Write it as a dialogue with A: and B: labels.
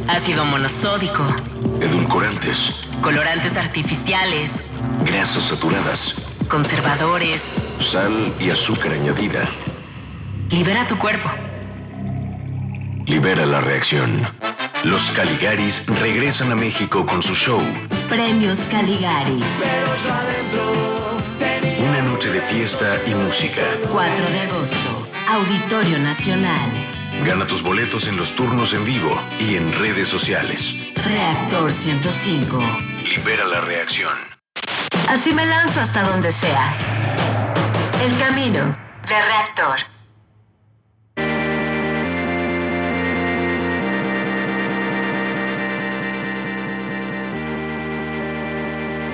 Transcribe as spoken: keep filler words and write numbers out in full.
A: ácido monosódico,
B: edulcorantes,
A: colorantes artificiales,
B: grasas saturadas,
A: conservadores.
B: Sal y azúcar añadida.
A: Libera tu cuerpo.
B: Libera la reacción. Los Caligaris regresan a México con su show
A: Premios Caligaris.
B: Una noche de fiesta y música.
A: cuatro de agosto, Auditorio Nacional.
B: Gana tus boletos en los turnos en vivo y en redes sociales.
A: Reactor ciento cinco.
B: Libera la reacción.
A: Así me lanzo hasta donde sea. El camino de Reactor.